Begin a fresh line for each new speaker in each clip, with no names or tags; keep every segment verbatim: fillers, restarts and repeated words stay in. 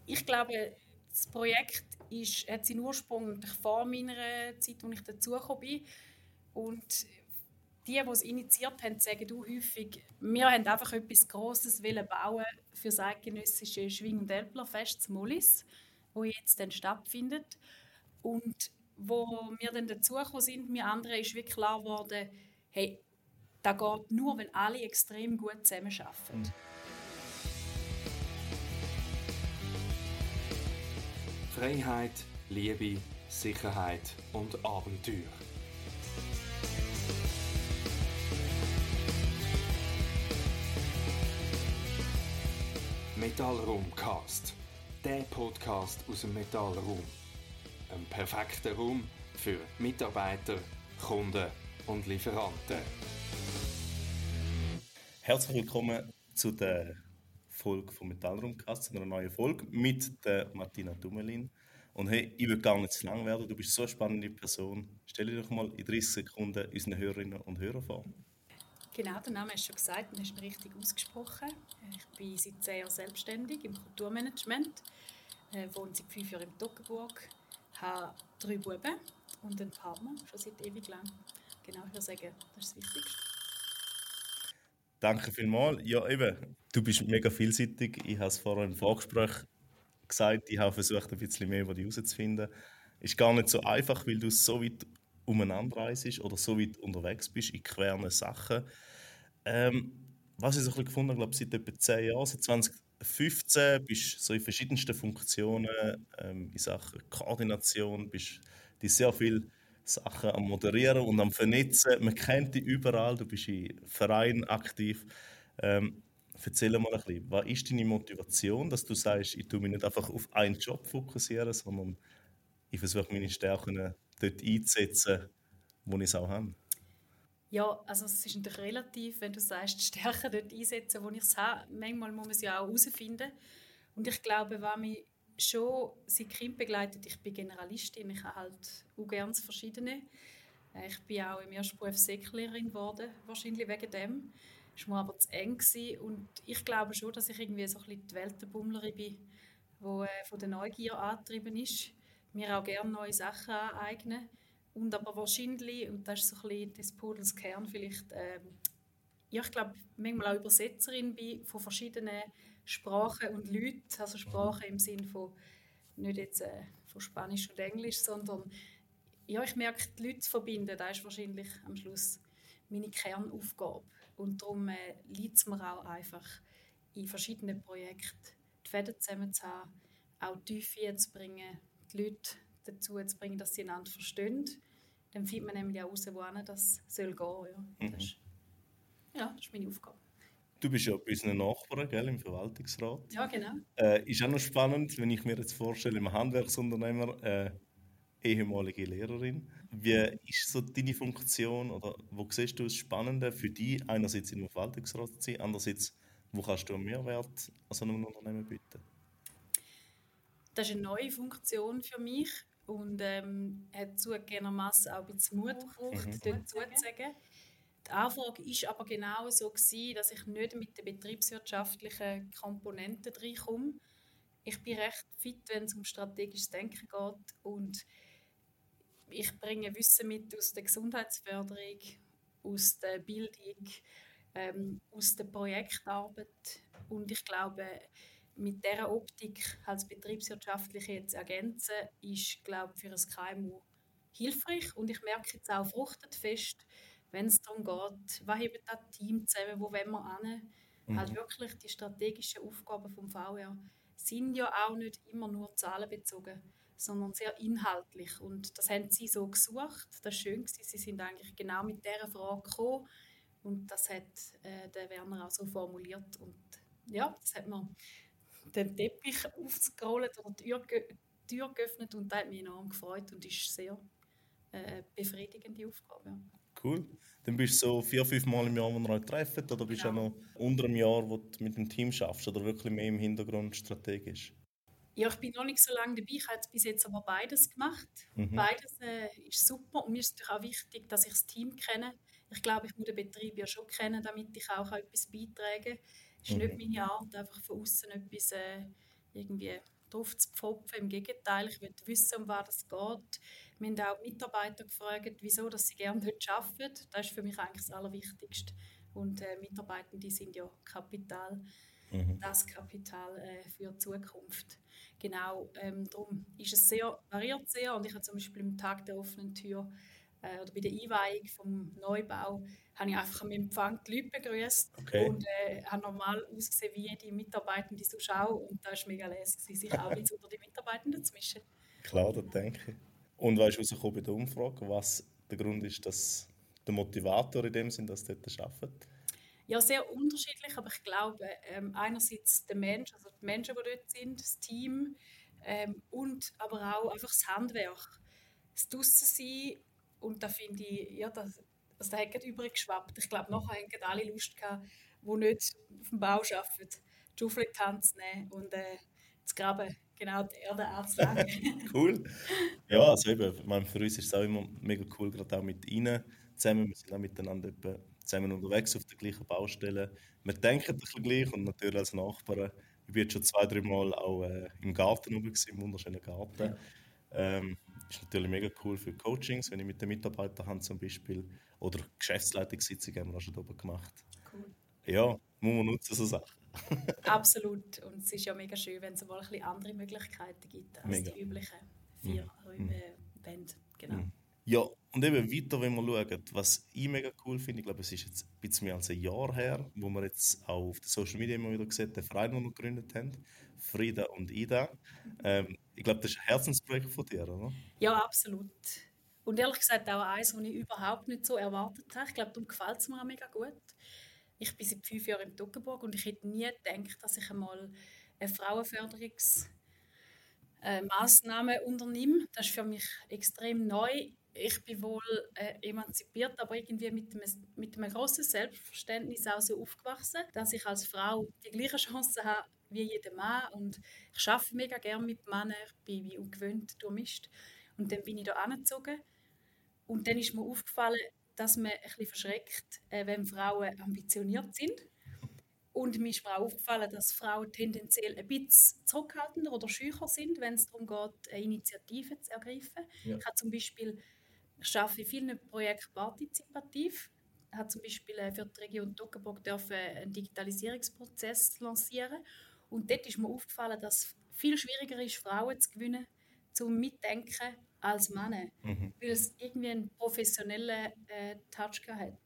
Ich glaube, das Projekt ist, hat seinen Ursprung vor meiner Zeit, als ich dazugekommen bin. Und die, die es initiiert haben, sagen auch häufig, wir wollten einfach etwas Grosses bauen für das eidgenössische Schwing- und Älplerfest zu Mollis, das jetzt dann stattfindet. Und wo wir dann dazugekommen sind, wir anderen, ist wirklich klar geworden, hey, das geht nur, wenn alle extrem gut zusammenarbeiten. Mhm.
Freiheit, Liebe, Sicherheit und Abenteuer. Metallraumcast, der Podcast aus dem Metallraum. Ein perfekter Raum für Mitarbeiter, Kunden und Lieferanten.
Herzlich willkommen zu der Folge vom Metallraumcast, zu einer neuen Folge mit der Martina Dumelin. Und hey, ich will gar nicht zu lang werden, du bist so eine spannende Person. Stell dir doch mal in dreißig Sekunden unseren Hörerinnen und Hörern vor.
Genau, der Name hast du schon gesagt und hast ihn richtig ausgesprochen. Ich bin seit zehn Jahren selbstständig im Kulturmanagement, äh, wohne seit fünf Jahren in Toggenburg, habe drei Buben und einen Partner, schon seit ewig lang. Genau, ich würde sagen, das ist das Wichtigste.
Danke vielmals. Ja, eben, du bist mega vielseitig. Ich habe es vorhin im Vorgespräch gesagt, ich habe versucht, ein bisschen mehr über dich herauszufinden. Ist gar nicht so einfach, weil du so weit umeinander reist oder so weit unterwegs bist in queren Sachen. Ähm, was ich so ein bisschen gefunden habe, glaube ich, seit etwa zehn Jahren, seit zwanzig fünfzehn, bist du so in verschiedensten Funktionen ähm, in Sachen Koordination, bist du sehr viel Sachen am Moderieren und am Vernetzen. Man kennt dich überall, du bist in Vereinen aktiv. Ähm, erzähl mal ein bisschen, was ist deine Motivation, dass du sagst, ich tue mich nicht einfach auf einen Job fokussieren, sondern ich versuche meine Stärken dort einzusetzen, wo ich es auch habe?
Ja, also es ist natürlich relativ, wenn du sagst, die Stärken dort einsetzen, wo ich es habe. Manchmal muss man es ja auch herausfinden. Und ich glaube, was mich schon seit Kind begleitet, ich bin Generalistin, ich habe halt auch gerne das Verschiedene. Ich bin auch im ersten Beruf Säcklehrerin geworden, wahrscheinlich wegen dem. Das war mir aber zu eng gewesen. Und ich glaube schon, dass ich irgendwie so ein bisschen die Weltenbummlerin bin, die äh, von der Neugier angetrieben ist, mir auch gerne neue Sachen aneignen. Und aber wahrscheinlich, und das ist so ein bisschen des Pudels Kern vielleicht, ähm, ja, ich glaube, manchmal auch Übersetzerin bin von verschiedenen Sprachen und Leuten, also Sprachen im Sinne von nicht jetzt äh, von Spanisch und Englisch, sondern ja, ich merke, die Leute zu verbinden, das ist wahrscheinlich am Schluss meine Kernaufgabe. Und darum äh, liegt es mir auch einfach, in verschiedenen Projekten die Fäden zusammen zu haben, auch die Tiefe zu bringen, die Leute dazu zu bringen, dass sie einander verstehen. Dann findet man nämlich auch heraus, wohin das soll gehen. Ja. Das ist, ja, das ist meine Aufgabe.
Du bist ja bei unseren Nachbarn, gell, im Verwaltungsrat.
Ja, genau.
Äh, ist auch noch spannend, wenn ich mir jetzt vorstelle, im Handwerksunternehmer, äh, ehemalige Lehrerin. Wie ist so deine Funktion oder wo siehst du das Spannende für dich, einerseits im Verwaltungsrat zu sein, andererseits, wo kannst du einen Mehrwert an so einem Unternehmen bieten?
Das ist eine neue Funktion für mich und ähm, hat zugegebenermaßen auch ein bisschen Mut gebraucht, mhm. dort zuzusagen. Die Anfrage war aber genau so gewesen, dass ich nicht mit den betriebswirtschaftlichen Komponenten reinkomme. Ich bin recht fit, wenn es um strategisches Denken geht und ich bringe Wissen mit aus der Gesundheitsförderung, aus der Bildung, ähm, aus der Projektarbeit und ich glaube, mit dieser Optik als betriebswirtschaftliche jetzt ergänzen, ist, glaube ich, für ein K M U hilfreich und ich merke jetzt auch, fruchtet fest, wenn es darum geht, was hebt das Team zusammen, wo wollen wir hin? Mhm. Halt wirklich die strategischen Aufgaben vom V R sind ja auch nicht immer nur zahlenbezogen, sondern sehr inhaltlich und das haben sie so gesucht. Das war schön, sie sind eigentlich genau mit dieser Frage gekommen und das hat äh, der Werner auch so formuliert und ja, das hat man den Teppich aufgerollt oder die Tür, ge- die Tür geöffnet und das hat mich enorm gefreut und ist sehr äh, befriedigende Aufgabe. Ja.
Cool. Dann bist du so vier, fünf Mal im Jahr, wo ihr euch trefft, oder bist du genau. auch noch unter einem Jahr, wo du mit dem Team schaffst oder wirklich mehr im Hintergrund strategisch?
Ja, ich bin noch nicht so lange dabei, ich habe bis jetzt aber beides gemacht. Mhm. Beides äh, ist super und mir ist natürlich auch wichtig, dass ich das Team kenne. Ich glaube, ich muss den Betrieb ja schon kennen, damit ich auch etwas beitragen kann. Es ist mhm. nicht meine Art, einfach von außen etwas äh, irgendwie darauf zu pfropfen. Im Gegenteil, ich will wissen, um was es geht. Wir haben auch Mitarbeiter gefragt, wieso dass sie gerne dort arbeiten. Das ist für mich eigentlich das Allerwichtigste. Und äh, Mitarbeitende sind ja Kapital, mhm. das Kapital äh, für die Zukunft. Genau, ähm, darum ist es sehr, variiert sehr. Und ich habe zum Beispiel am Tag der offenen Tür äh, oder bei der Einweihung vom Neubau habe ich einfach am Empfang die Leute begrüßt
okay.
und äh, habe normal ausgesehen wie jede Mitarbeitende sonst auch. Und da war mega lässig, sich auch jetzt unter die Mitarbeitenden zu mischen.
Klar, das denke ich. Und was ist rausgekommen bei der Umfrage, was der Grund ist, dass der Motivator in dem Sinn, dass sie dort arbeiten?
Ja, sehr unterschiedlich, aber ich glaube, ähm, einerseits der Mensch, also die Menschen, die dort sind, das Team ähm, und aber auch einfach das Handwerk, das Draussen-Sein. Und da finde ich, ja, das, also da hat gerade übrig geschwappt. Ich glaube, nachher haben alle Lust gehabt, die nicht auf dem Bau arbeiten, die Schaufel in die Hand zu nehmen und äh, zu graben, genau die Erde anzulegen.
Cool. Ja, also eben, ich meine, für uns ist es auch immer mega cool, gerade auch mit ihnen zusammen. Wir sind auch miteinander etwa zusammen unterwegs auf der gleichen Baustelle. Wir denken ein bisschen gleich und natürlich als Nachbarn. Ich bin jetzt schon zwei, drei Mal auch äh, im Garten oben gewesen, im wunderschönen Garten. Ja. Ähm, ist natürlich mega cool für Coachings, wenn ich mit den Mitarbeitern habe zum Beispiel. Oder Geschäftsleitungssitzungen haben wir auch schon oben gemacht.
Cool.
Ja, muss man nutzen, so Sachen.
Absolut. Und es ist ja mega schön, wenn es mal ein bisschen andere Möglichkeiten gibt als mega. Die üblichen vier mhm. Wände. Genau.
Mhm. Ja, und eben weiter, wenn wir schauen, was ich mega cool finde, ich glaube, es ist jetzt ein bisschen mehr als ein Jahr her, wo wir jetzt auch auf den Social Media immer wieder gesehen, den Verein, den wir gegründet haben, Frida und Ida. Ähm, ich glaube, das ist ein Herzensprojekt von dir, oder?
Ja, absolut. Und ehrlich gesagt auch eins, das ich überhaupt nicht so erwartet habe. Ich glaube, darum gefällt es mir auch mega gut. Ich bin seit fünf Jahren in Toggenburg und ich hätte nie gedacht, dass ich einmal eine Frauenförderungsmaßnahme äh, unternehme. Das ist für mich extrem neu. Ich bin wohl äh, emanzipiert, aber irgendwie mit einem, mit einem grossen Selbstverständnis auch so aufgewachsen, dass ich als Frau die gleichen Chancen habe wie jeder Mann. Und ich arbeite mega gerne mit Männern, ich bin wie ungewöhnt durchmischt. Und dann bin ich da angezogen. Und dann ist mir aufgefallen, dass man ein bisschen verschreckt, äh, wenn Frauen ambitioniert sind. Und mir ist mir auch aufgefallen, dass Frauen tendenziell ein bisschen zurückhaltender oder schücher sind, wenn es darum geht, eine Initiative zu ergreifen. Ja. Ich habe zum Beispiel, ich arbeite in vielen Projekten partizipativ. Ich habe zum Beispiel für die Region Toggenburg einen Digitalisierungsprozess lancieren. Und dort ist mir aufgefallen, dass es viel schwieriger ist, Frauen zu gewinnen, zum Mitdenken als Männer, mhm. weil es irgendwie einen professionellen äh, Touch hat.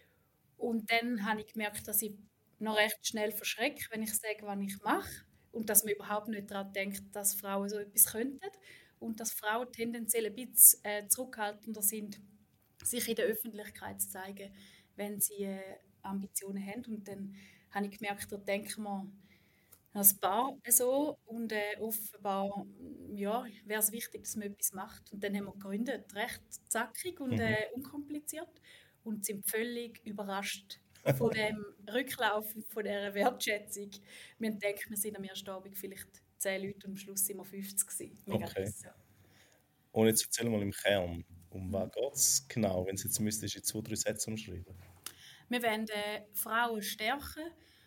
Und dann habe ich gemerkt, dass ich noch recht schnell verschrecke, wenn ich sage, was ich mache und dass man überhaupt nicht daran denkt, dass Frauen so etwas könnten und dass Frauen tendenziell ein bisschen äh, zurückhaltender sind, sich in der Öffentlichkeit zu zeigen, wenn sie äh, Ambitionen haben. Und dann habe ich gemerkt, da denken wir ein paar so und äh, offenbar ja, wäre es wichtig, dass man etwas macht. Und dann haben wir gegründet, recht zackig und mhm. äh, unkompliziert und sind völlig überrascht von dem Rücklauf, von dieser Wertschätzung. Wir denken, wir sind am ersten Abend vielleicht zehn Leute und am Schluss sind wir fünfzig gewesen. Mega
okay.
Riss, ja.
Und jetzt erzähl mal im Kern, um was geht es genau, wenn du jetzt müsstest in zwei, drei Sätze umschreiben?
Wir wollen äh, Frauen stärken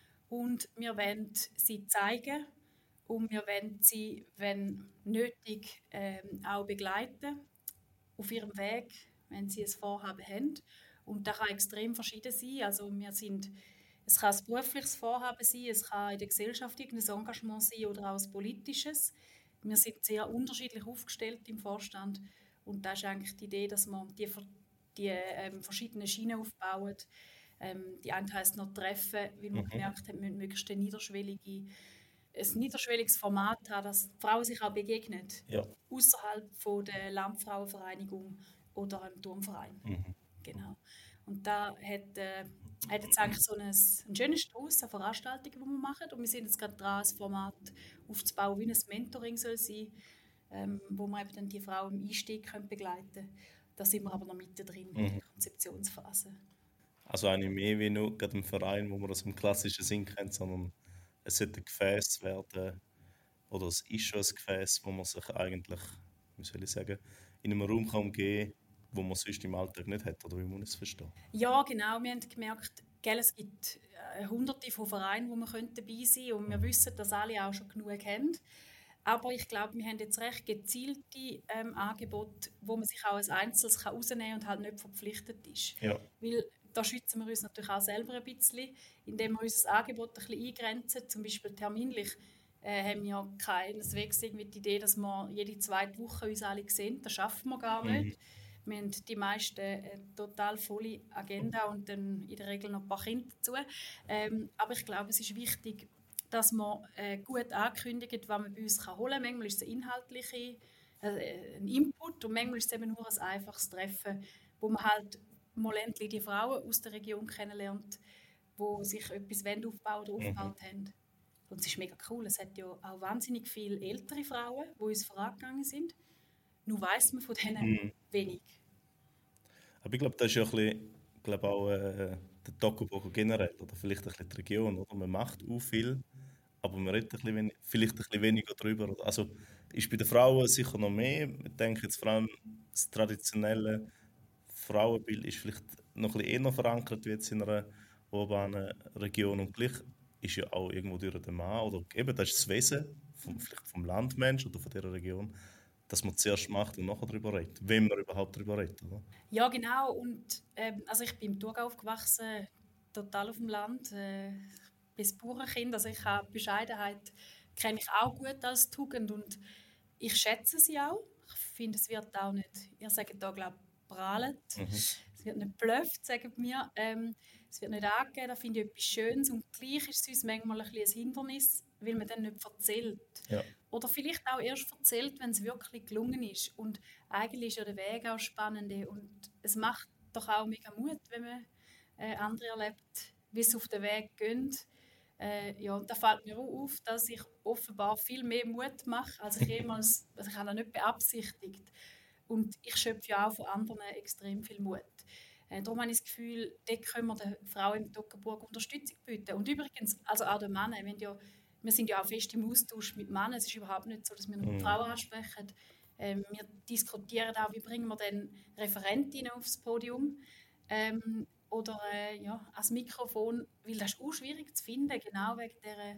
und wir wollen sie zeigen und wir wollen sie, wenn nötig, ähm, auch begleiten auf ihrem Weg, wenn sie ein Vorhaben haben. Und das kann extrem verschieden sein. Also wir sind, es kann ein berufliches Vorhaben sein, es kann in der Gesellschaft ein Engagement sein oder auch ein politisches. Wir sind sehr unterschiedlich aufgestellt im Vorstand und das ist eigentlich die Idee, dass man die, die ähm, verschiedenen Schienen aufbauen. Ähm, die eine heisst noch Treffen, weil man mhm. gemerkt hat, wir müssen möglichst ein niederschwellige, ein niederschwelliges Format haben, dass die Frauen sich auch begegnen.
Ja.
Außerhalb von der Landfrauenvereinigung oder einem Turnverein. Mhm. Genau. Und da hat, äh, hat jetzt eigentlich so ein, ein schönes Strauß an Veranstaltungen, die wir machen. Und wir sind jetzt gerade dran, ein Format aufzubauen, wie ein Mentoring soll sein, ähm, wo wir eben dann die Frauen im Einstieg können begleiten können. Da sind wir aber noch mittendrin mhm. in der Konzeptionsphase.
Also eigentlich mehr wie nur gerade im Verein, wo man das im klassischen Sinn kennt, sondern es sollte ein Gefäß werden, oder es ist schon ein Gefäß, wo man sich eigentlich, wie soll ich sagen, in einem Raum kann umgehen kann, wo man sonst im Alltag nicht hat, oder wie muss man es verstehen?
Ja, genau. Wir haben gemerkt, gell, es gibt äh, hunderte von Vereinen, wo wir dabei sein können und wir wissen, dass alle auch schon genug haben. Aber ich glaube, wir haben jetzt recht gezielte ähm, Angebote, wo man sich auch als Einzelnes kann rausnehmen kann und halt nicht verpflichtet ist.
Ja.
Weil da schützen wir uns natürlich auch selber ein bisschen, indem wir unser Angebot ein bisschen eingrenzen. Zum Beispiel terminlich äh, haben wir keineswegs irgendwie die Idee, dass wir jede zweite Woche uns alle sehen. Das schaffen wir gar nicht. Mhm. Wir haben die meisten eine total volle Agenda und dann in der Regel noch ein paar Kinder dazu. Ähm, aber ich glaube, es ist wichtig, dass man äh, gut ankündigt, was man bei uns holen kann. Manchmal ist es inhaltliche, äh, ein Input und manchmal ist es eben nur ein einfaches Treffen, wo man halt mal endlich die Frauen aus der Region kennenlernt, die sich etwas aufbauen oder aufgebaut mhm. haben. Und es ist mega cool. Es hat ja auch wahnsinnig viele ältere Frauen, die uns vorangegangen sind. Nur weiss man von denen mhm. wenig.
Aber ich glaube, das ist ja ein bisschen, ich glaube auch äh, der Toggenburg generell oder vielleicht ein bisschen die Region. Oder? Man macht auch viel, aber man redet ein bisschen wenig, vielleicht ein bisschen weniger darüber. Also ist bei den Frauen sicher noch mehr. Ich denke jetzt vor allem das traditionelle Frauenbild ist vielleicht noch ein bisschen eher verankert wie jetzt in einer urbanen Region. Und gleich ist ja auch irgendwo durch den Mann oder eben das ist das Wesen vom, vielleicht vom Landmensch oder von dieser Region, dass man zuerst macht und nachher darüber redet, wenn man überhaupt darüber redet, oder?
Ja, genau. Und, ähm, also ich bin im Thurgau aufgewachsen, total auf dem Land, äh, bis Bauernkind. Also ich habe Bescheidenheit, kenne ich auch gut als Tugend und ich schätze sie auch. Ich finde, es wird auch nicht, ihr sagt da, glaube ich, prahlet. Mhm. Es wird nicht blöfft, sagen wir. Ähm, es wird nicht angegeben, da finde ich etwas Schönes. Und gleich ist es uns manchmal ein, ein Hindernis, weil man dann nicht erzählt.
Ja.
Oder vielleicht auch erst erzählt, wenn es wirklich gelungen ist. Und eigentlich ist ja der Weg auch spannend. Und es macht doch auch mega Mut, wenn man äh, andere erlebt, wie sie auf den Weg gehen. Äh, ja, und da fällt mir auch auf, dass ich offenbar viel mehr Mut mache, als ich jemals, also ich habe das nicht beabsichtigt. Und ich schöpfe ja auch von anderen extrem viel Mut. Äh, darum habe ich das Gefühl, dort können wir den Frauen im Toggenburg Unterstützung bieten. Und übrigens, also auch den Männern, wir, ja, wir sind ja auch fest im Austausch mit Männern. Es ist überhaupt nicht so, dass wir nur mm. Frauen ansprechen. Ähm, wir diskutieren auch, wie bringen wir denn Referentinnen aufs Podium. Ähm, oder äh, ja, als Mikrofon, weil das ist auch schwierig zu finden, genau wegen dieser,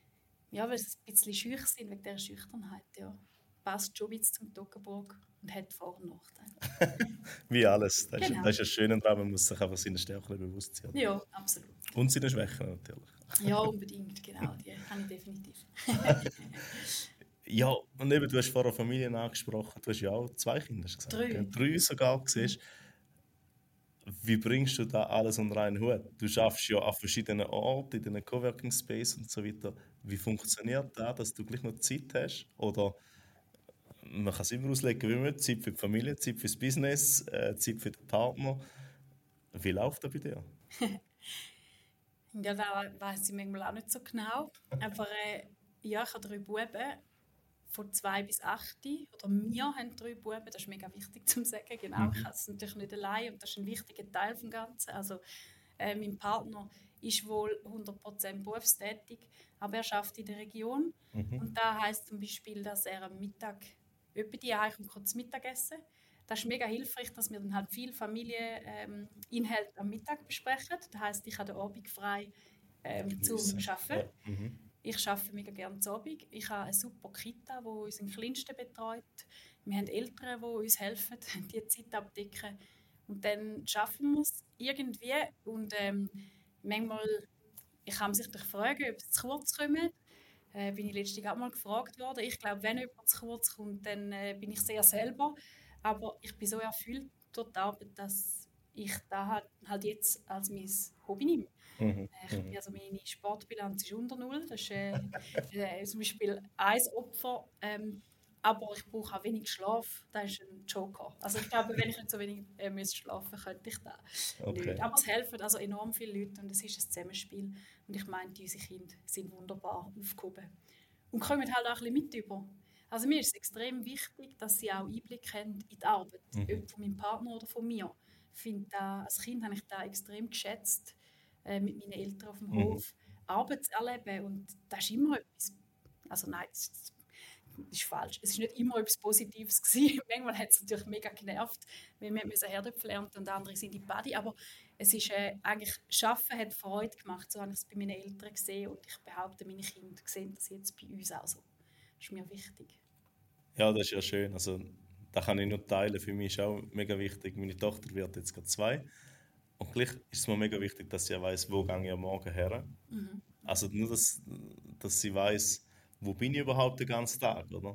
ja, weil es ein bisschen schüch sind, wegen dieser Schüchternheit, ja. Passt schon ein bisschen zum Toggenburg und hat Vor- und Nachteile.
Wie alles, das,
Genau.
ist, das ist ein schöner Traum, man muss sich einfach seine Stärken bewusst sein.
Ja, absolut.
Und seine Schwächen natürlich.
Ja, unbedingt, genau, die habe ich definitiv.
Ja, und eben, du hast vorher Familien angesprochen, du hast ja auch zwei Kinder gesagt.
Drei.
Ja, drei sogar siehst. Wie bringst du da alles unter einen Hut? Du schaffst ja an verschiedenen Orten, in den Coworking Space und so weiter. Wie funktioniert das, dass du gleich noch Zeit hast? Oder man kann es immer auslegen, wie man will. Zeit für die Familie, Zeit fürs Business, äh, Zeit für den Partner. Wie läuft das bei dir?
Ja, da weiss ich manchmal auch nicht so genau. Aber äh, ja, ich habe drei Buben. Von zwei bis acht, oder wir haben drei Buben, das ist mega wichtig zu sagen, genau, mhm. ich habe es natürlich nicht allein und das ist ein wichtiger Teil des Ganzen. Also, äh, mein Partner ist wohl hundert Prozent berufstätig, aber er arbeitet in der Region mhm. und das heisst zum Beispiel, dass er am Mittag etwa die Eiche und kurz Mittagessen. Das ist mega hilfreich, dass wir dann halt viel Familieninhalt ähm, am Mittag besprechen. Das heisst, ich habe den Abend frei ähm, zum Arbeiten. Ja. Mhm. Ich arbeite mega gerne zu Abend. Ich habe eine super Kita, die unseren Kleinsten betreut. Wir haben Eltern, die uns helfen, diese Zeit abdecken. Und dann schaffen wir es irgendwie. Und ähm, manchmal, ich kann sich fragen, ob es zu kurz kommt. Äh, bin ich letztens auch mal gefragt worden. Ich glaube, wenn jemand zu kurz kommt, dann äh, bin ich sehr selber. Aber ich bin so erfüllt durch die Arbeit, dass ich da halt, halt jetzt als mein Hobby nehme. Mhm. Äh, also meine Sportbilanz ist unter Null. Das ist äh, äh, zum Beispiel ein Opfer. Ähm, aber ich brauche auch wenig Schlaf. Das ist ein Joker. Also ich glaube, wenn ich nicht so wenig äh, müsste schlafen, könnte ich das okay. nicht. Aber es helfen also enorm viele Leute und es ist ein Zusammenspiel. Und ich meine, unsere Kinder sind wunderbar aufgehoben. Und kommen halt auch ein bisschen mit über. Also mir ist es extrem wichtig, dass sie auch Einblick haben in die Arbeit, mhm. ob von meinem Partner oder von mir. Ich finde da, als Kind habe ich das extrem geschätzt, äh, mit meinen Eltern auf dem mhm. Hof Arbeit zu erleben. Und das ist immer etwas, also nein, das ist falsch. Es war nicht immer etwas Positives gewesen. Manchmal hat es natürlich mega genervt, weil wir müssen Herdöpfel ernten und andere sind in die Badi. Aber es ist äh, eigentlich, Arbeiten hat Freude gemacht. So habe ich es bei meinen Eltern gesehen und ich behaupte, meine Kinder sehen das jetzt bei uns auch so. ist mir wichtig.
Ja, das ist ja schön. Also, das kann ich nur teilen. Für mich ist auch mega wichtig. Meine Tochter wird jetzt gerade zwei. Und gleich ist es mir mega wichtig, dass sie weiss, wo gehe ich am Morgen her.
Mhm.
Also nur, dass, dass sie weiss, wo bin ich überhaupt den ganzen Tag, oder?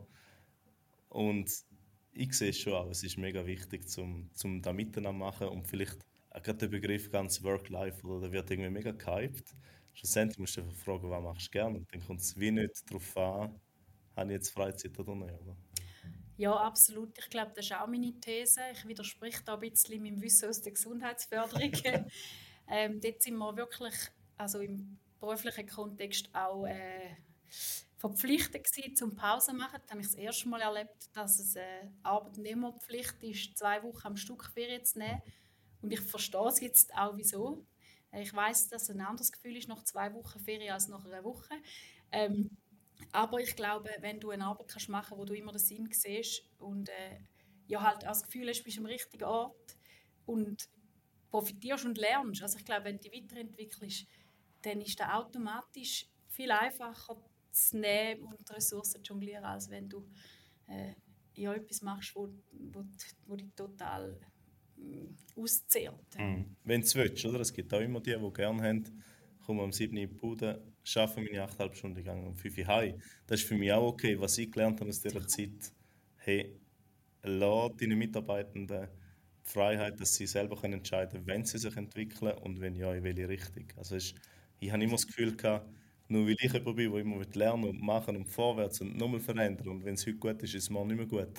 Und ich sehe es schon auch, es ist mega wichtig, zum, zum da miteinander machen und vielleicht auch gerade der Begriff ganz Work-Life, oder der wird irgendwie mega gehypt. Schlussendlich musst du einfach fragen, was machst du gerne? Und dann kommt es wie nicht darauf an, habe ich jetzt Freizeit oder nicht, oder?
Ja, absolut. Ich glaube, das ist auch meine These. Ich widerspreche da ein bisschen meinem Wissen aus der Gesundheitsförderung. ähm, dort sind wir wirklich, also im beruflichen Kontext auch äh, verpflichtet gewesen, zum Pause zu machen. Da habe ich das erste Mal erlebt, dass es äh, Arbeitnehmerpflicht ist, zwei Wochen am Stück Ferien zu nehmen. Und ich verstehe es jetzt auch, wieso. Äh, Ich weiß, dass es ein anderes Gefühl ist nach zwei Wochen Ferien als nach einer Woche. Ähm, aber ich glaube, wenn du eine Arbeit kannst machen kannst, wo du immer den Sinn siehst und äh, ja, halt auch das Gefühl hast, du bist am richtigen Ort und profitierst und lernst. Also ich glaube, wenn du dich weiterentwickelst, dann ist das automatisch viel einfacher zu nehmen und die Ressourcen zu jonglieren, als wenn du äh, ja, etwas machst, wo, wo, wo dich total äh, auszehrt.
Mhm. Wenn du es willst, oder? Es gibt auch immer die, die gerne haben, komme um sieben Uhr in die Bude, arbeite meine acht Komma fünf Stunden, gehe um fünf Uhr heim. Das ist für mich auch okay. Was ich gelernt habe aus dieser Zeit, hey, lass deine Mitarbeitenden die Freiheit, dass sie selber können entscheiden können, wenn sie sich entwickeln und wenn ja, in welche Richtung. Also es ist, ich habe immer das Gefühl gehabt, nur weil ich jemand bin, der immer lernen und machen und vorwärts und nochmal verändern und wenn es heute gut ist, ist es morgen nicht mehr gut,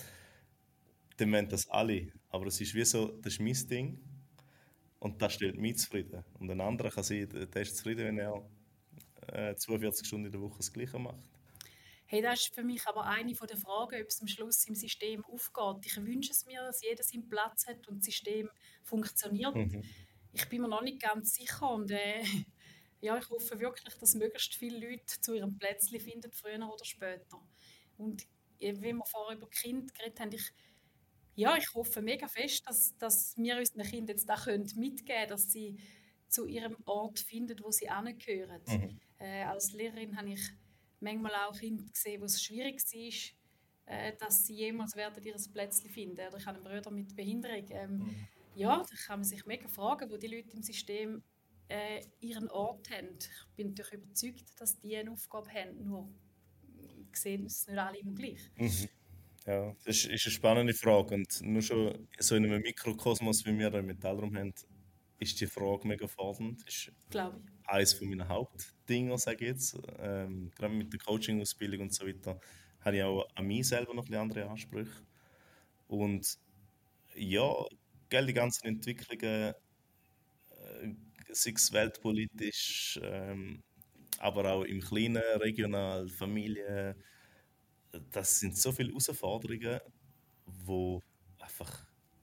dann wollen das alle. Aber es ist wie so, das ist mein Ding und das stellt mich zufrieden. Und ein anderer kann sein, der ist zufrieden, wenn er äh, zweiundvierzig Stunden in der Woche das Gleiche macht.
Hey, das ist für mich aber eine der Fragen, ob es am Schluss im System aufgeht. Ich wünsche es mir, dass jeder seinen Platz hat und das System funktioniert.
Mhm.
Ich bin mir noch nicht ganz sicher und äh, ja, ich hoffe wirklich, dass möglichst viele Leute zu ihrem Plätzchen finden, früher oder später. Und äh, wie wir vorher über Kinder geredet haben, ich, ja, ich hoffe mega fest, dass, dass wir unseren Kindern jetzt auch mitgeben können, dass sie zu ihrem Ort finden, wo sie hingehören.
Mhm.
Äh, als Lehrerin habe ich manchmal auch Kinder gesehen, wo es schwierig war, äh, dass sie jemals werden ihr Plätzchen finden. Oder ich habe einen Bruder mit Behinderung. Ähm,
Mhm.
ja, da kann man sich mega fragen, wo die Leute im System äh, ihren Ort haben. Ich bin natürlich überzeugt, dass die eine Aufgabe haben, nur sehen es nicht alle immer gleich.
Mhm. Ja, das ist, ist eine spannende Frage und nur schon so in einem Mikrokosmos, wie wir im Metallraum haben, ist die Frage mega fordernd. Ist
Glaube ich.
eines meiner Hauptdinger, sage ich jetzt. Ähm, gerade mit der Coaching-Ausbildung und so weiter, habe ich auch an mich selber noch ein bisschen andere Ansprüche. Und ja, gell, die ganzen Entwicklungen, äh, sei es weltpolitisch, ähm, aber auch im Kleinen, regional, Familie, das sind so viele Herausforderungen, wo einfach,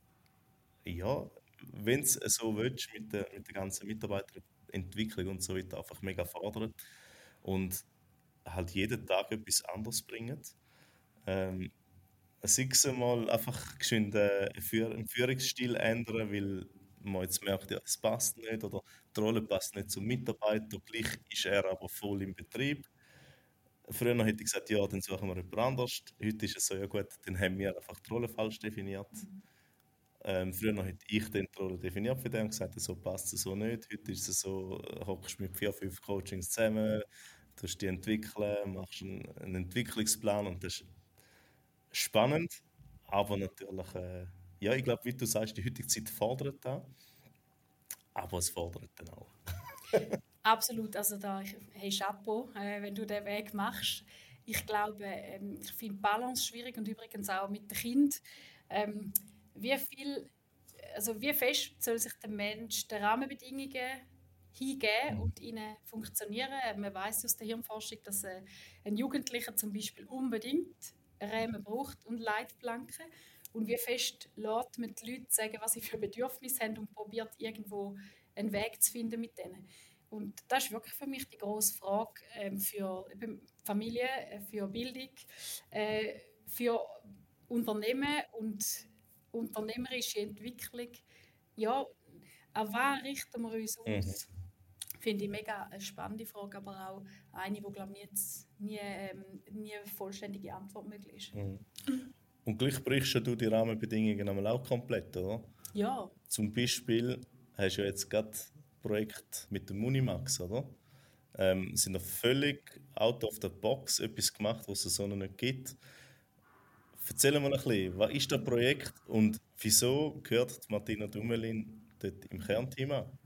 ja, wenn es so willst, mit der, mit der ganzen Mitarbeiterentwicklung und so weiter, einfach mega fordert und halt jeden Tag etwas anderes bringen. Ähm, sei es mal einfach geschwind äh, Führ einen Führungsstil ändern, weil man jetzt merkt, ja, es passt nicht oder die Rolle passt nicht zum Mitarbeiter, gleich ist er aber voll im Betrieb. Früher hätte ich gesagt, ja, dann suchen wir jemand anders. Heute ist es so, ja gut, dann haben wir einfach die Rolle falsch definiert. Ähm, früher hätte ich dann die Rolle definiert für den und gesagt, so passt es so nicht. Heute ist es so, äh, hockst mit vier, fünf Coachings zusammen, tust die entwickeln, machst einen, einen Entwicklungsplan und das ist spannend, aber natürlich, äh, ja, ich glaube, wie du sagst, die heutige Zeit fordert da, aber es fordert dann auch.
Absolut, also da, ich- hey Chapeau, äh, wenn du den Weg machst. Ich glaube, ähm, ich finde Balance schwierig und übrigens auch mit dem Kind. Ähm, wie viel, also wie fest soll sich der Mensch den Rahmenbedingungen hingeben und ihnen funktionieren? Äh, Man weiß aus der Hirnforschung, dass äh, ein Jugendlicher zum Beispiel unbedingt Rahmen braucht und Leitplanken. Und wie fest lässt man die Leute sagen, was sie für Bedürfnisse haben und probiert irgendwo einen Weg zu finden mit denen. Und das ist wirklich für mich die grosse Frage ähm, für eben Familie, äh, für Bildung, äh, für Unternehmen und unternehmerische Entwicklung. Ja, an was richten wir uns
Mhm.
aus? Finde ich mega eine spannende Frage, aber auch eine, die, glaube ich, jetzt nie, ähm, nie eine vollständige Antwort möglich ist.
Mhm. Und gleich brichst du die Rahmenbedingungen einmal auch komplett, oder?
Ja.
Zum Beispiel hast du ja jetzt gerade ein Projekt mit dem Munimax, oder? Ähm, sind noch völlig out of the box etwas gemacht, was es so noch nicht gibt. Erzähl mal ein bisschen, was ist das Projekt und wieso gehört Martina Dumelin dort im Kernteam an?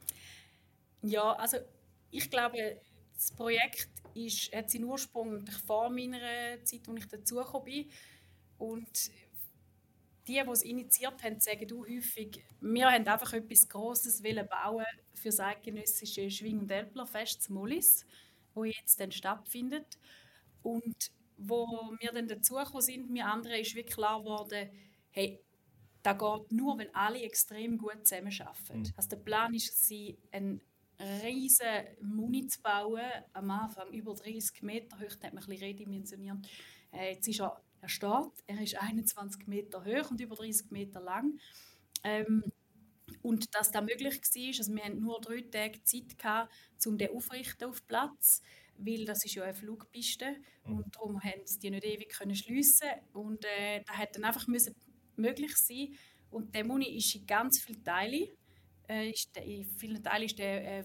Ja, also ich glaube, das Projekt ist, hat seinen Ursprung vor meiner Zeit, als ich dazugekommen bin. Und die, die es initiiert haben, sagen auch häufig, wir wollten einfach etwas Grosses bauen für das eidgenössische Schwing- und Älplerfest zu Mollis, das jetzt dann stattfindet. Und wo wir dann dazugekommen sind, wir anderen, ist wirklich klar geworden, hey, das geht nur, wenn alle extrem gut zusammenarbeiten. Mhm. Also der Plan war, einen riesen Muni zu bauen, am Anfang über dreißig Meter hoch, da hat man ein bisschen redimensioniert. Äh, jetzt ist er, er steht, er ist einundzwanzig Meter hoch und über dreißig Meter lang. Ähm, und dass das möglich war, also wir hatten nur drei Tage Zeit gehabt, um den aufzurichten auf Platz, weil das ist ja eine Flugpiste mhm. und darum konnten sie die nicht ewig schliessen. Und äh, das hätte dann einfach müssen möglich sein. Und der Muni ist in ganz vielen Teilen, äh, ist der, in vielen Teilen ist der äh,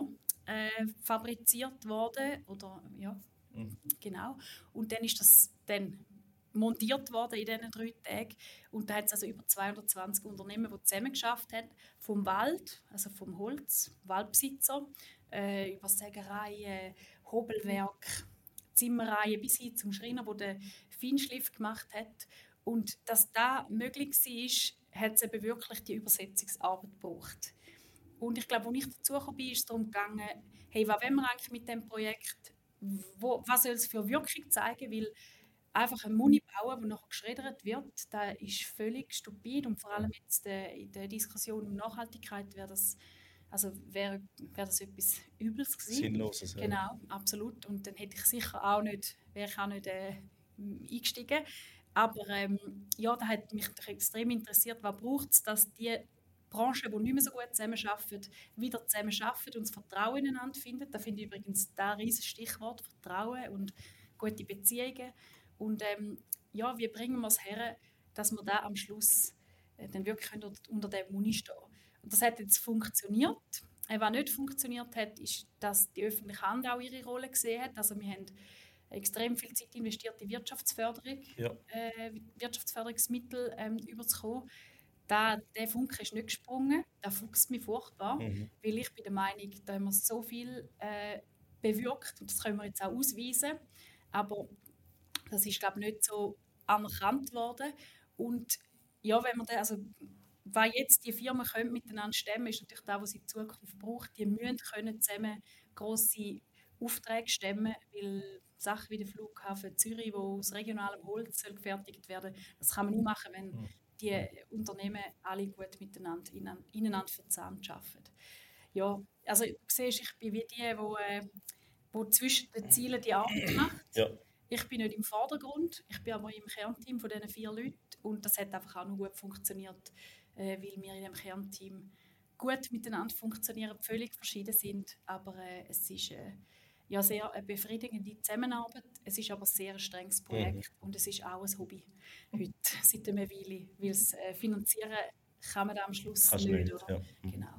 vorfabriziert äh, worden. Oder, ja, mhm. genau. Und dann ist das dann montiert worden in diesen drei Tagen. Und da hat es also über zweihundertzwanzig Unternehmen, die zusammengeschafft haben, vom Wald, also vom Holz, Waldbesitzer, äh, über Sägereien, Hobelwerk, Zimmereien bis hin zum Schreiner, der den Feinschliff gemacht hat. Und dass das möglich war, hat es eben wirklich die Übersetzungsarbeit gebraucht. Und ich glaube, als ich dazugekommen bin, ist es darum gegangen, hey, was wollen wir eigentlich mit diesem Projekt? Wo, was soll es für Wirkung zeigen? Weil einfach ein Muni bauen, der nachher geschreddert wird, das ist völlig stupid. Und vor allem jetzt in der Diskussion um Nachhaltigkeit wäre das, also wäre, wäre das etwas Übles gewesen.
Sinnloses, ja.
Genau, absolut. Und dann hätte ich sicher auch nicht, wäre ich auch nicht äh, eingestiegen. Aber ähm, ja, da hat mich extrem interessiert, was braucht es, dass die Branchen, die nicht mehr so gut zusammenarbeiten, wieder zusammenarbeiten und das Vertrauen ineinander finden. Da finde ich übrigens das ein riesiges Stichwort, Vertrauen und gute Beziehungen. Und ähm, ja, wie bringen wir es her, dass wir da am Schluss äh, dann wirklich unter, unter dem Muni stehen. Und das hat jetzt funktioniert. Äh, was nicht funktioniert hat, ist, dass die öffentliche Hand auch ihre Rolle gesehen hat. Also wir haben extrem viel Zeit investiert in Wirtschaftsförderung,
ja.
äh, Wirtschaftsförderungsmittel ähm, überzukommen. Da, der Funke ist nicht gesprungen. Das fuchst mich furchtbar, mhm. weil ich bin der Meinung, da haben wir so viel äh, bewirkt und das können wir jetzt auch ausweisen. Aber das ist, glaube ich, nicht so anerkannt worden. Und ja, wenn man da, also was jetzt die Firmen können miteinander stemmen, ist natürlich das, was sie in Zukunft braucht. Die müssen können zusammen grosse Aufträge stemmen, weil Sachen wie der Flughafen Zürich, wo aus regionalem Holz soll gefertigt werden, das kann man nur machen, wenn mhm. die Unternehmen alle gut miteinander ineinander verzahnt arbeiten. Ja, also du siehst, ich bin wie die, die, äh, die zwischen den Zielen die Arbeit macht.
Ja.
Ich bin nicht im Vordergrund, ich bin aber im Kernteam von diesen vier Leuten und das hat einfach auch noch gut funktioniert, äh, weil wir in dem Kernteam gut miteinander funktionieren, völlig verschieden sind, aber äh, es ist äh, ja sehr eine befriedigende Zusammenarbeit. Es ist aber ein sehr strenges Projekt mhm. und es ist auch ein Hobby heute, seit einer Weile, weil es äh, finanzieren kann man da am Schluss
Kannst
nicht.
nicht
Oder?
ja. mhm.
Genau.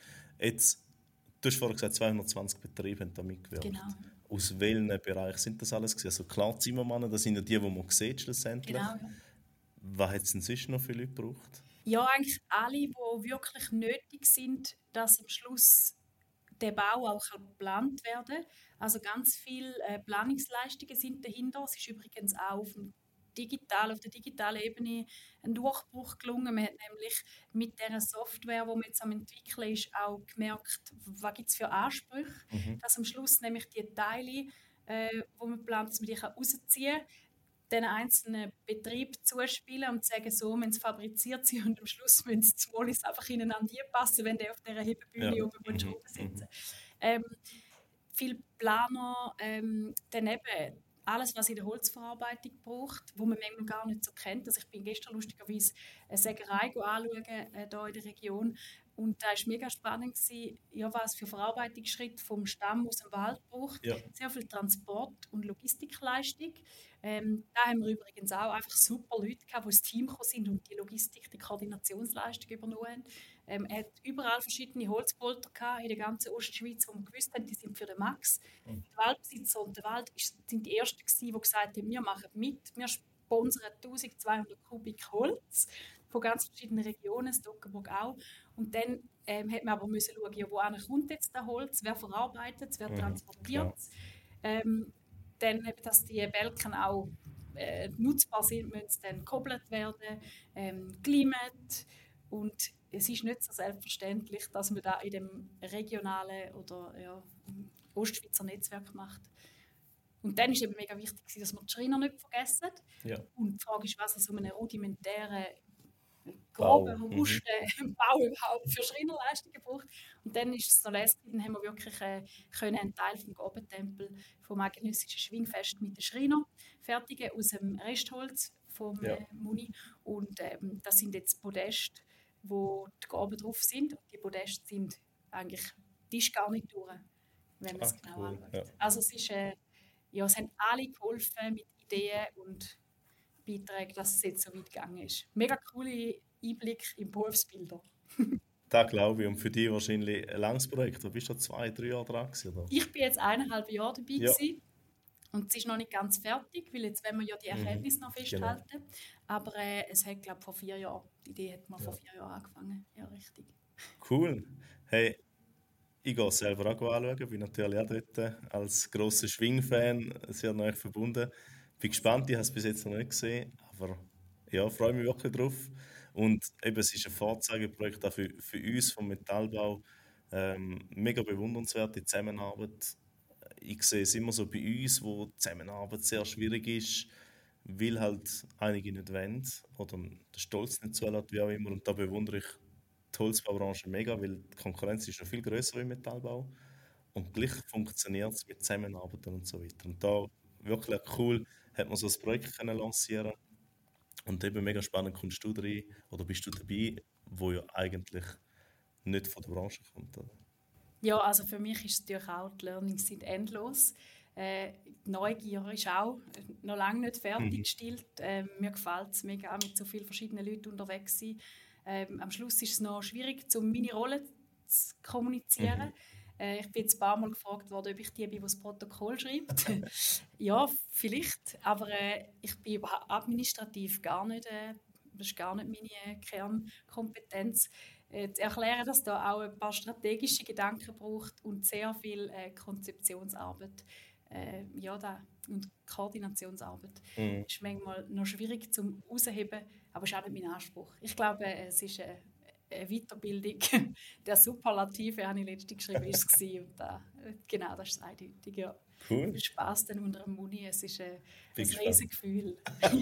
Jetzt, du hast vorhin gesagt, zweihundertzwanzig Betriebe haben da mitgewirkt.
Genau.
Aus welchen Bereichen sind das alles gewesen? Also klar, Zimmermänner, das sind ja die, die man sieht schlussendlich.
Genau, ja.
Was hat es denn sonst noch für Leute gebraucht?
Ja, eigentlich alle, die wirklich nötig sind, dass am Schluss der Bau auch geplant werden kann. Also ganz viele äh, Planungsleistungen sind dahinter. Es ist übrigens auch auf, dem digital, auf der digitalen Ebene ein Durchbruch gelungen. Man hat nämlich mit dieser Software, die man jetzt am entwickeln ist, auch gemerkt, was gibt es für Ansprüche, mhm. dass am Schluss nämlich die Teile, äh, wo man plant, dass man die rausziehen kann, den einzelnen Betrieb zuspielen und sagen, so müssen sie fabriziert sein und am Schluss müssen sie die Mollis einfach ineinander passen, wenn der auf dieser Hebebühne ja. oben mhm. sitzen. Ähm, viele Planer, ähm, dann eben alles, was in der Holzverarbeitung braucht, wo man manchmal gar nicht so kennt. Also ich bin gestern lustigerweise eine Sägerei anschauen, äh, hier in der Region. Und da war mega spannend, gewesen, ja, was für Verarbeitungsschritte vom Stamm aus dem Wald braucht.
Ja.
Sehr viel Transport- und Logistikleistung. Ähm, da haben wir übrigens auch einfach super Leute gehabt, die ins Team gekommen sind und die Logistik, die Koordinationsleistung übernommen haben. Ähm, er hat überall verschiedene Holzpolter gehabt, in der ganzen Ostschweiz, wo wir gewusst haben, die sind für den Max.
Mhm.
Die Waldbesitzer und der Wald sind die Ersten gewesen, die gesagt haben, wir machen mit, wir sponsern eintausendzweihundert Kubik Holz von ganz verschiedenen Regionen, Stockenburg auch. Und dann ähm, hat man aber müssen schauen, ja, woher kommt jetzt das Holz, wer verarbeitet es, wer
Mhm,
transportiert es. Ähm, dann, dass die Balken auch äh, nutzbar sind, müssen sie dann gekoppelt werden, ähm, gelimmt. Und es ist nicht so selbstverständlich, dass man das in dem regionalen oder ja, Ostschweizer Netzwerk macht. Und dann war eben mega wichtig, dass wir die Schreiner nicht vergessen.
Ja.
Und die Frage ist, was es so einen rudimentären,
Bau.
groben, robusten mhm. Bau überhaupt für Schreinerleistungen braucht. Und dann ist es so lässig, dann haben wir wirklich äh, können einen Teil vom Gobentempel vom eidgenössischen Schwingfest mit den Schreiner fertigen, aus dem Restholz vom
Ja.
äh, Muni. Und ähm, das sind jetzt Podeste, wo die Gaben drauf sind. Und die Podeste sind eigentlich Tischgarnituren, wenn man es
Ah,
genau
cool.
anschaut.
Ja.
Also es ist, äh, ja, es haben alle geholfen mit Ideen und Beiträgen, dass es jetzt so weit gegangen ist. Mega coole Einblick in Berufsbilder.
Das glaube ich. Und für dich wahrscheinlich ein langes Projekt. Du bist da zwei, drei Jahre dran gewesen, oder?
Ich bin jetzt eineinhalb Jahre dabei
Ja.
gewesen. Und es ist noch nicht ganz fertig, weil jetzt wollen wir ja die Erkenntnisse noch festhalten. Genau. Aber äh, es hat, glaube ich, vor vier Jahren, die Idee hat man ja. vor vier Jahren angefangen. Ja, richtig.
Cool. Hey, ich gehe es selber auch anschauen, bin natürlich auch dort als grosser Schwing-Fan sehr nah verbunden. Bin gespannt, ich habe es bis jetzt noch nicht gesehen, aber ja, freue mich wirklich drauf. Und eben, es ist ein Vorzeigeprojekt auch für, für uns vom Metallbau. Ähm, mega bewundernswerte Zusammenarbeit. Ich sehe es immer so bei uns, wo die Zusammenarbeit sehr schwierig ist, weil halt einige nicht wollen oder den Stolz nicht zulässt, wie auch immer. Und da bewundere ich die Holzbaubranche mega, weil die Konkurrenz ist noch viel grösser im Metallbau. Und gleich funktioniert es mit Zusammenarbeiten und so weiter. Und da wirklich cool, hat man so ein Projekt können lancieren. Und eben mega spannend kommst du rein, oder bist du dabei, wo ja eigentlich nicht von der Branche kommt. Oder?
Ja, also für mich ist es natürlich auch, die Learnings sind endlos. Äh, die Neugier ist auch noch lange nicht fertiggestellt. Mhm. Äh, mir gefällt es mega, auch mit so vielen verschiedenen Leuten unterwegs zu sein. Ähm, am Schluss ist es noch schwierig, um meine Rolle zu kommunizieren. Mhm. Äh, ich bin jetzt ein paar Mal gefragt worden, ob ich die bin, die das Protokoll schreibt. Ja, vielleicht, aber äh, ich bin administrativ gar nicht, äh, das ist gar nicht meine Kernkompetenz. Äh, zu erklären, dass da auch ein paar strategische Gedanken braucht und sehr viel äh, Konzeptionsarbeit äh, ja, da, und Koordinationsarbeit. Mhm. Ist manchmal noch schwierig zum herausheben, aber ist auch nicht mein Anspruch. Ich glaube, es ist eine, eine Weiterbildung. Der Superlative, habe ich letztens geschrieben, ist es gewesen. Und da, genau, das ist eindeutig, ja.
Cool.
Viel Spass dann unter dem Muni, es ist ein, ein
riesiges
Gefühl.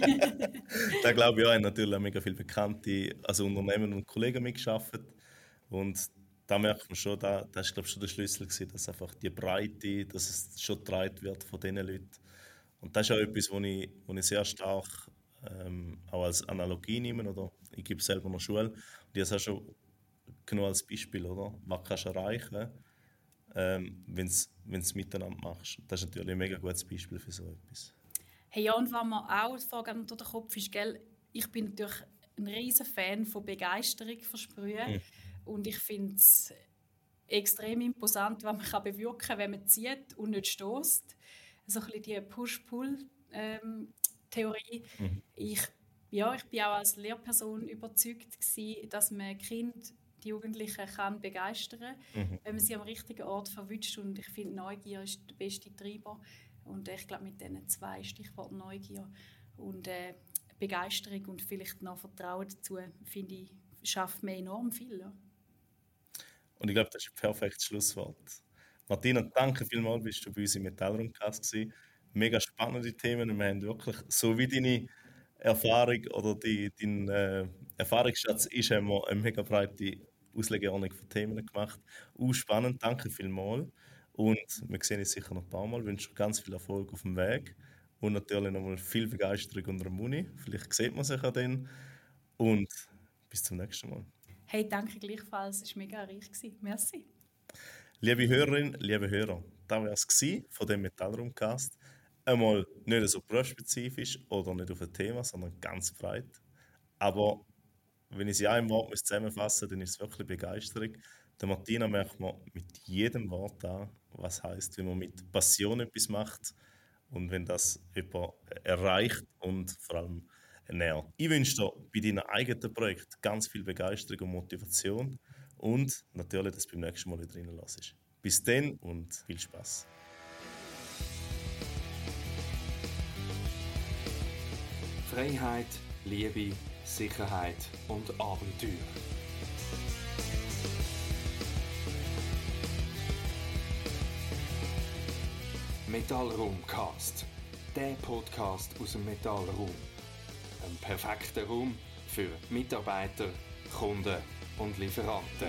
Da glaube ich auch, haben natürlich auch mega viele bekannte also Unternehmen und Kollegen mitgearbeitet. Und da merkt man schon, da, das ist glaube ich schon der Schlüssel gewesen, dass einfach die Breite, dass es schon getragen wird von diesen Leuten. Und das ist auch etwas, was ich, was ich sehr stark ähm, auch als Analogie nehme. Oder? Ich gebe selber noch Schule. Und ich habe es auch schon genau als Beispiel, oder? Was kannst du erreichen, ähm, wenn du es miteinander machst. Das ist natürlich ein mega gutes Beispiel für so etwas.
Hey, ja, und was mir auch vorgegangen durch den Kopf ist, gell, ich bin natürlich ein riesen Fan von Begeisterung versprühen. Mhm. Und ich finde es extrem imposant, was man kann bewirken kann, wenn man zieht und nicht stößt. So ein bisschen die Push-Pull-Theorie. Mhm. Ich, ja, ich bin auch als Lehrperson überzeugt gewesen, dass man Kind, die Jugendlichen kann begeistern, mhm. wenn man sie am richtigen Ort verwünscht. Und ich finde, Neugier ist der beste Treiber. Und ich glaube, mit diesen zwei Stichworten Neugier und äh, Begeisterung und vielleicht noch Vertrauen dazu, finde ich, schafft mir enorm viel. Ja.
Und ich glaube, das ist ein perfektes Schlusswort. Martina, danke vielmals, bist du bei uns im Metallraumcast gewesen. Mega spannende Themen. Wir haben wirklich, so wie deine Erfahrung oder die, dein äh, Erfahrungsschatz ist, haben wir eine mega breite Auslegeordnung von Themen gemacht. Auch spannend, danke vielmals. Und wir sehen uns sicher noch ein paar Mal. Ich wünsche dir ganz viel Erfolg auf dem Weg. und natürlich nochmal viel Begeisterung unter dem Muni. Vielleicht sieht man sich ja dann. Und bis zum nächsten Mal.
Hey, danke gleichfalls. Es war mega reich. Merci.
Liebe Hörerinnen, liebe Hörer, das war es von dem Metallraumcast. Einmal nicht so berufsspezifisch oder nicht auf ein Thema, sondern ganz breit. Aber wenn ich sie einem Wort zusammenfassen müsste, dann ist es wirklich Begeisterung. Der Martina merkt man mit jedem Wort an, was heisst, wenn man mit Passion etwas macht und wenn das jemand erreicht und vor allem ernährt. Ich wünsche dir bei deinem eigenen Projekt ganz viel Begeisterung und Motivation und natürlich, dass du beim nächsten Mal wieder reinlässt. Bis dann und viel Spaß.
Freiheit, Liebe, Sicherheit und Abenteuer. Metallraumcast, der Podcast aus dem Metallraum. Ein perfekter Raum für Mitarbeiter, Kunden und Lieferanten.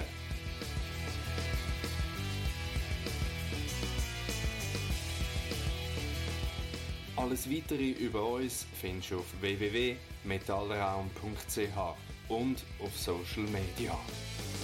Alles Weitere über uns findest du auf w w w punkt metallraum punkt c h und auf Social Media.